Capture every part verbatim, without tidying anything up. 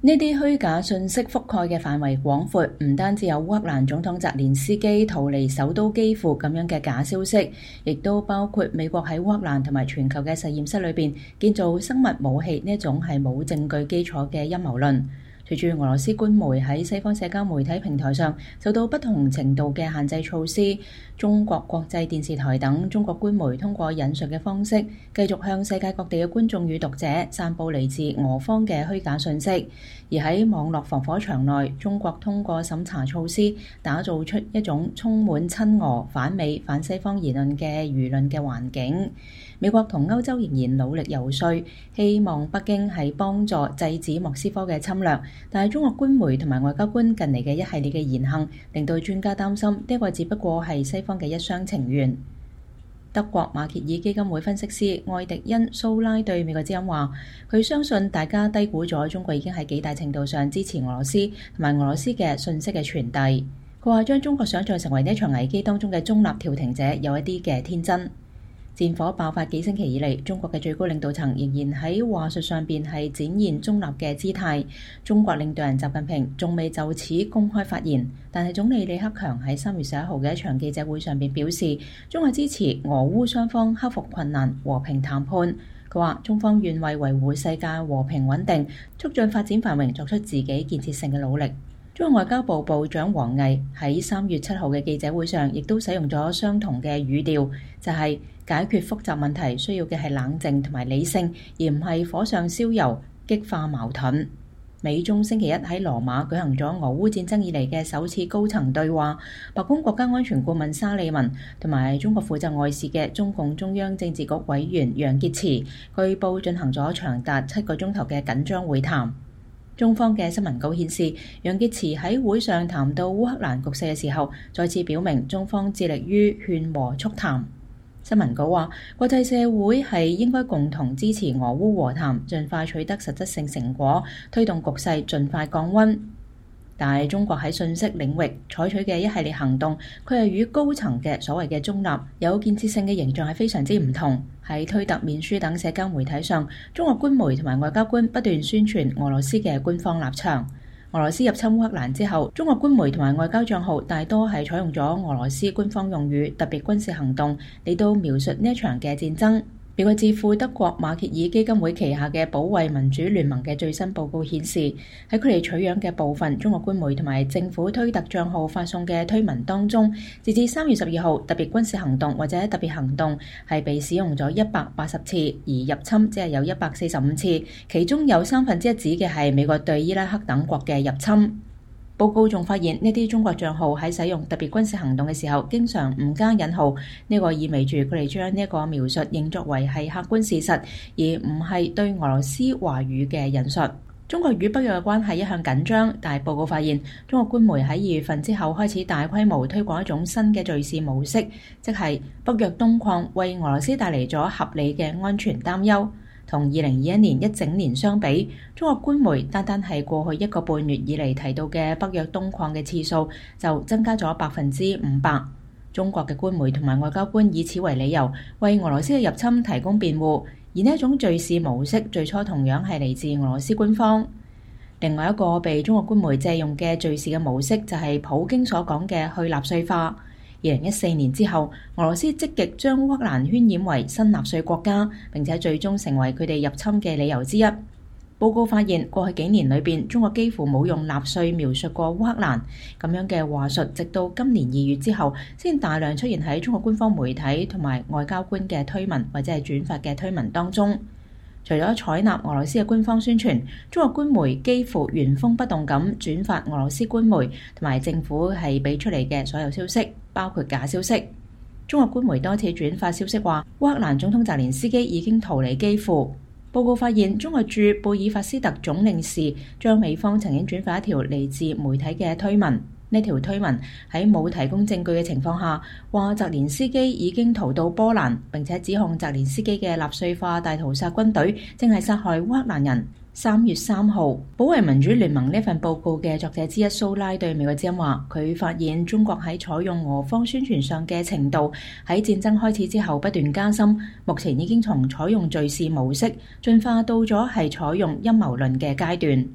呢啲虛假信息覆蓋嘅範圍廣闊，唔單止有烏克蘭總統澤連斯基逃離首都基輔咁樣嘅假消息，亦都包括美國喺烏克蘭同埋全球嘅實驗室裏邊建造生物武器呢一種係冇證據基礎嘅陰謀論。隨住俄羅斯官媒喺西方社交媒體平台上受到不同程度嘅限制措施，中國國際電視台等中國官媒通過引述嘅方式，繼續向世界各地嘅觀眾與讀者散佈嚟自俄方嘅虛假信息。而喺網絡防火牆內，中國通過審查措施，打造出一種充滿親俄、反美、反西方言論嘅輿論嘅環境。美國同歐洲仍然努力游說，希望北京係幫助制止莫斯科嘅侵略。但係中國官媒同埋外交官近嚟嘅一系列嘅言行，令到專家擔心呢個只不過係西方嘅一廂情願。德國馬歇爾基金會分析師愛迪恩蘇拉對美國之音話，佢相信大家低估咗中國已經喺幾大程度上支持俄羅斯同埋俄羅斯嘅信息嘅傳遞。佢話將中國想象成為呢場危機當中嘅中立調停者，有一啲嘅天真。戰火爆發幾星期以嚟，中國嘅最高領導層仍然喺話術上邊係展現中立嘅姿態。中國領導人習近平仲未就此公開發言，但係總理李克強喺三月十一號嘅一場記者會上邊表示，中國支持俄烏雙方克服困難、和平談判。佢話中方願為維護世界和平穩定、促進發展繁榮作出自己建設性嘅努力。中國外交部部長王毅喺三月七號嘅記者會上，亦都使用咗相同嘅語調，就係解決複雜問題需要嘅係冷靜同埋理性，而唔係火上燒油、激化矛盾。美中星期一喺羅馬舉行咗俄烏戰爭以嚟嘅首次高層對話，白宮國家安全顧問沙利文同埋中國負責外事嘅中共中央政治局委員楊潔篪據報進行咗長達七個鐘頭嘅緊張會談。中方嘅新聞稿顯示，楊潔篪喺會上談到烏克蘭局勢嘅時候，再次表明中方致力於勸和促談。新聞稿話，國際社會係應該共同支持俄烏和談，盡快取得實質性成果，推動局勢盡快降溫。但係中國喺信息領域採取嘅一系列行動，佢係與高層嘅所謂嘅中立有建設性嘅形象係非常之唔同。喺推特、面書等社交媒體上，中國官媒同埋外交官不斷宣傳俄羅斯嘅官方立場。俄羅斯入侵烏克蘭之後，中國官媒同埋外交帳號大多係採用咗俄羅斯官方用語、特別軍事行動嚟到描述呢一場嘅戰爭。美國智庫德國馬歇爾基金會旗下嘅保衛民主聯盟嘅最新報告顯示，喺佢哋取樣嘅部分中國官媒同埋政府推特帳號發送嘅推文當中，截至三月十二號，特別軍事行動或者特別行動係被使用咗一百八十次，而入侵只係有一百四十五次，其中有三分之一指嘅係美國對伊拉克等國嘅入侵。報告仲發現，呢啲中國帳號喺使用特別軍事行動嘅時候，經常唔加引號，呢個意味住佢哋將呢一個描述認作為係客觀事實，而唔係對俄羅斯話語嘅引述。中國與北約嘅關係一向緊張，但係報告發現，中國官媒喺二月份之後開始大規模推廣一種新嘅敘事模式，即係北約東擴為俄羅斯帶嚟咗合理嘅安全擔憂。同二零二一年一整年相比，中國官媒單單係過去一個半月以嚟提到嘅北約東擴嘅次數就增加咗百分之五百。中國嘅官媒同埋外交官以此為理由，為俄羅斯嘅入侵提供辯護，而呢一種敘事模式最初同樣係嚟自俄羅斯官方。另外一個被中國官媒借用嘅敘事嘅模式就係普京所講嘅去納粹化。二零一四年之後，俄羅斯積極將烏克蘭渲染為新納粹國家，並且最終成為佢哋入侵嘅理由之一。報告發現，過去幾年裏邊，中國幾乎冇用納粹描述過烏克蘭咁樣嘅話術，直到今年二月之後，先大量出現喺中國官方媒體同埋外交官嘅推文或者係轉發嘅推文當中。除咗採納俄羅斯嘅官方宣傳，中國官媒幾乎原封不動咁轉發俄羅斯官媒同埋政府係俾出嚟嘅所有消息，包括假消息。中國官媒多次轉發消息話，烏克蘭總統澤連斯基已經逃離基輔。報告發現，中國駐貝爾法斯特總領事將美方曾經轉發一條嚟自媒體嘅推文。呢條推文喺冇提供證據嘅情況下，話澤連斯基已經逃到波蘭，並且指控澤連斯基嘅納粹化大屠殺軍隊正係殺害烏克蘭人。三月三號，保衛民主聯盟呢份報告嘅作者之一蘇拉對美國之音話，佢發現中國喺採用俄方宣傳上嘅程度喺戰爭開始之後不斷加深，目前已經從採用敘事模式進化到咗係採用陰謀論嘅階段。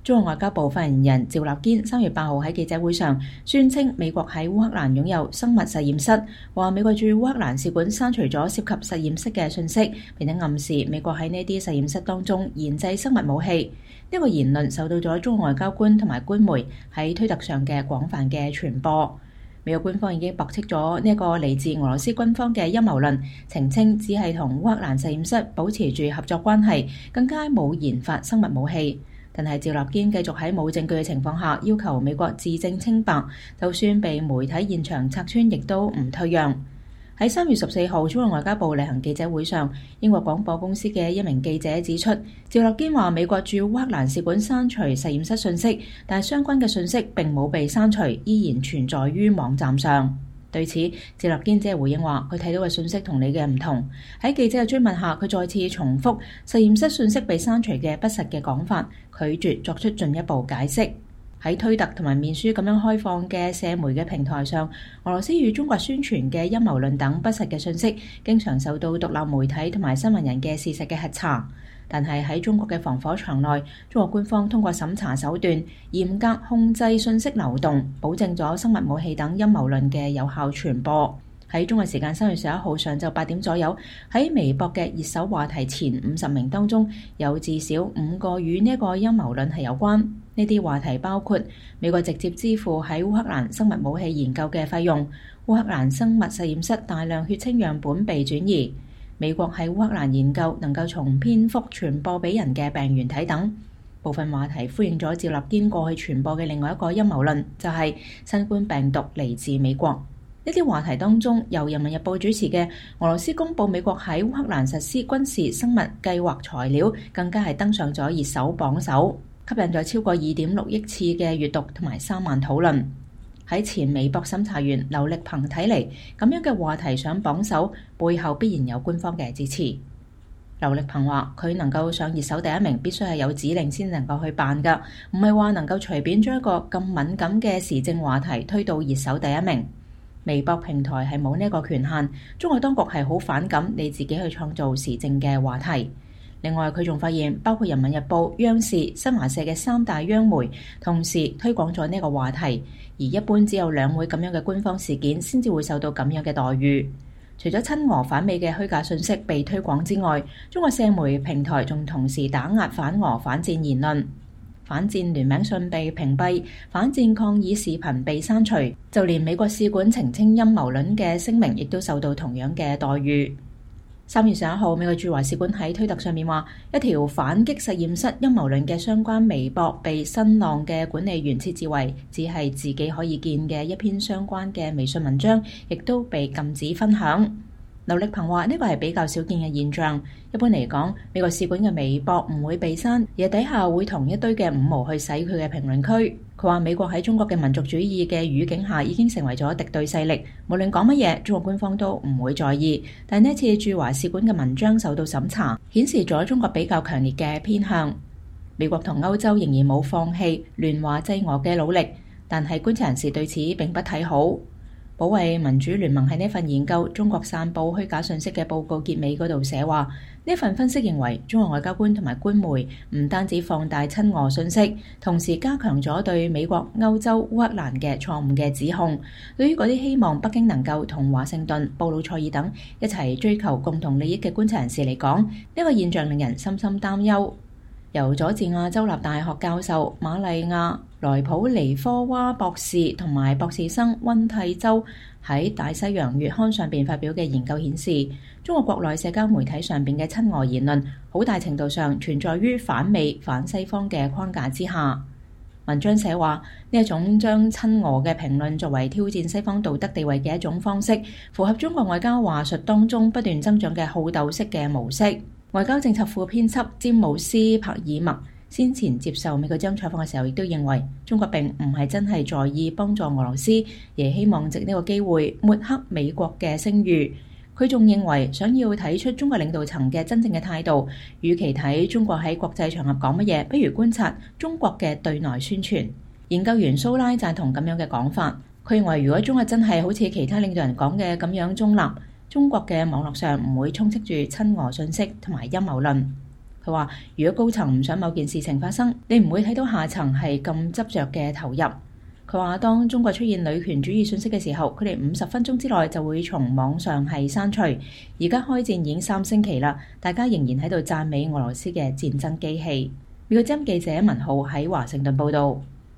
中國外交部發言人趙立堅三月八號喺記者會上宣稱，美國喺烏克蘭擁有生物實驗室，話美國駐烏克蘭使館刪除咗涉及實驗室嘅信息，並且暗示美國喺呢啲實驗室當中研製生物武器。呢個言論受到咗中國外交官同埋官媒喺推特上嘅廣泛嘅傳播。美國官方已經駁斥咗呢一個嚟自俄羅斯軍方嘅陰謀論，澄清只係同烏克蘭實驗室保持住合作關係，更加冇研發生物武器。但係趙立堅繼續喺冇證據嘅情況下要求美國自證清白，就算被媒體現場拆穿，亦都唔退讓。喺三月十四號，中國外交部例行記者會上，英國廣播公司嘅一名記者指出，趙立堅話美國駐烏克蘭使館刪除實驗室信息，但係相關嘅信息並冇被刪除，依然存在於網站上。對此，趙立堅只係回應話，佢睇到嘅信息同你嘅唔同。喺記者嘅追問下，佢再次重複實驗室信息被刪除嘅不實嘅講法，拒絕作出進一步解釋。喺推特同埋面書咁樣開放嘅社媒嘅平台上，俄羅斯與中國宣傳嘅陰謀論等不實嘅信息，經常受到獨立媒體同埋新聞人嘅事實嘅核查。但係喺中國嘅防火牆內，中國官方通過審查手段，嚴格控制信息流動，保證咗生物武器等陰謀論嘅有效傳播。喺中國時間三月十一號上晝八點左右，喺微博嘅熱搜話題前五十名當中，有至少五個與呢個陰謀論係有關。呢啲話題包括美國直接支付喺烏克蘭生物武器研究嘅費用，烏克蘭生物實驗室大量血清樣本被轉移，美國喺烏克蘭研究能夠從蝙蝠傳播俾人嘅病原體等。部分話題呼應咗趙立堅過去傳播嘅另外一個陰謀論，就係新冠病毒嚟自美國。呢啲話題當中，由人民日報主持嘅俄羅斯公佈美國喺烏克蘭實施軍事生物計劃材料，更加係登上咗熱搜榜首，吸引咗超過二點六億次嘅閱讀同埋三萬討論。喺前微博審查員劉力鵬睇嚟，咁樣嘅話題上榜首，背後必然有官方嘅支持。劉力鵬話：佢能夠上熱搜第一名，必須係有指令先能夠去辦㗎，唔係話能夠隨便將一個咁敏感嘅時政話題推到熱搜第一名。微博平台係冇呢個權限，中國當局係好反感你自己去創造時政嘅話題。另外，佢仲發現，包括人民日報、央視、新華社嘅三大央媒，同時推廣咗呢個話題，而一般只有兩會咁樣嘅官方事件，先至會受到咁樣嘅待遇。除咗親俄反美嘅虛假信息被推廣之外，中國社媒平台仲同時打壓反俄反戰言論。反戰聯名信被屏蔽，反戰抗議視頻被刪除，就連美國使館澄清陰謀論嘅聲明，亦都受到同樣嘅待遇。三月十一號，美國駐華使館喺推特上面話，一條反擊實驗室陰謀論嘅相關微博被新浪嘅管理員設置為只係自己可以見嘅一篇相關嘅微信文章，亦都被禁止分享。劉力鵬話：呢個係比較少見嘅現象。一般嚟講，美國使館嘅微博唔會被刪，而底下會同一堆嘅五毛去洗佢嘅評論區。佢話美國喺中國嘅民族主義嘅語境下已經成為咗敵對勢力，無論講乜嘢，中國官方都唔會在意。但呢次駐華使館嘅文章受到審查，顯示咗中國比較強烈嘅偏向。美國同歐洲仍然冇放棄聯華制俄嘅努力，但係觀察人士對此並不睇好。保衛民主聯盟喺呢份研究中國散布虛假信息嘅報告結尾嗰度寫話，呢份分析認為中國外交官同埋官媒唔單止放大親俄信息，同時加強咗對美國、歐洲、烏克蘭嘅錯誤嘅指控。對於嗰啲希望北京能夠同華盛頓、布魯塞爾等一齊追求共同利益嘅觀察人士嚟講，呢個現象令人深深擔憂。由佐治亞州立大學教授瑪麗亞萊普尼科娃博士同埋博士生溫蒂州喺大西洋月刊上邊發表嘅研究顯示，中國國內社交媒體上邊嘅親俄言論好大程度上存在於反美反西方嘅框架之下。文章寫話，呢一種將親俄嘅評論作為挑戰西方道德地位嘅一種方式，符合中國外交話術當中不斷增長嘅好鬥式嘅模式。外交政策副編輯詹姆斯帕爾默先前接受美國之音採訪嘅時候，亦都認為中國並唔係真係在意幫助俄羅斯，而希望藉呢個機會抹黑美國嘅聲譽。佢仲認為，想要睇出中國領導層嘅真正嘅態度，與其睇中國喺國際場合講乜嘢，不如觀察中國嘅對內宣傳。研究員蘇拉贊同咁樣嘅講法，佢認為如果中國真係好似其他領導人講嘅咁樣中立，中國嘅網絡上唔會充斥住親俄信息同埋陰謀論。 佢話：如果高層唔想某件事情發生，你唔會睇到下層係咁執着嘅投入。佢話：當中國出現女權主義信息嘅時候，佢哋五十分鐘之內就會從網上係刪除。而家開戰已經三星期啦，大家仍然喺度讚美俄羅斯嘅戰爭機器。美國之音記者文浩喺華盛頓報導。